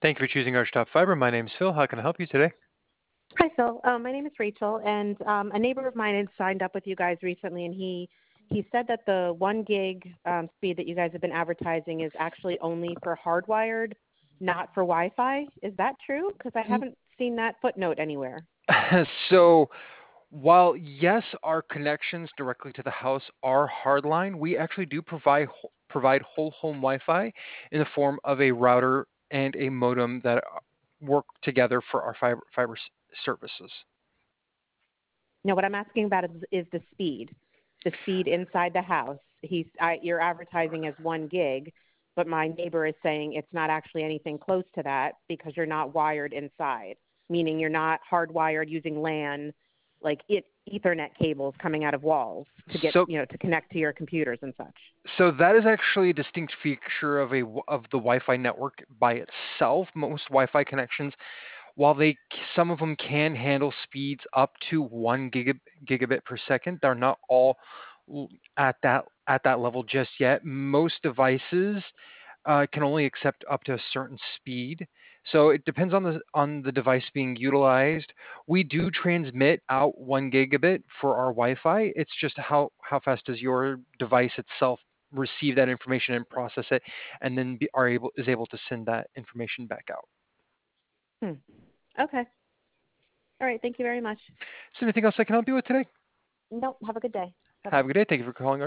Thank you for choosing Archtop Fiber. My name's Phil. How can I help you today? Hi, Phil. My name is Rachel, and a neighbor of mine had signed up with you guys recently, and he said that the 1 gig speed that you guys have been advertising is actually only for hardwired, not for Wi-Fi. Is that true? Because I N- haven't seen that footnote anywhere. So, while yes, our connections directly to the house are hardline, we actually do provide whole home Wi-Fi in the form of a router and a modem that work together for our services. No, what I'm asking about is the speed inside the house. You're advertising as 1 gig, but my neighbor is saying it's not actually anything close to that because you're not wired inside, meaning you're not hardwired using LAN, like Ethernet cables coming out of walls to get, So, to connect to your computers and such. so that is actually a distinct feature of the Wi-Fi network by itself. Most Wi-Fi connections, while some of them can handle speeds up to 1 gigabit per second, they're not all at that level just yet. Most devices can only accept up to a certain speed. So it depends on the device being utilized. We do transmit out 1 gigabit for our Wi-Fi. It's just how fast does your device itself receive that information and process it, and then is able to send that information back out. Hmm. Okay. All right. Thank you very much. Is there anything else I can help you with today? Nope. Have a good day. Have a Bye-bye. good day. Thank you for calling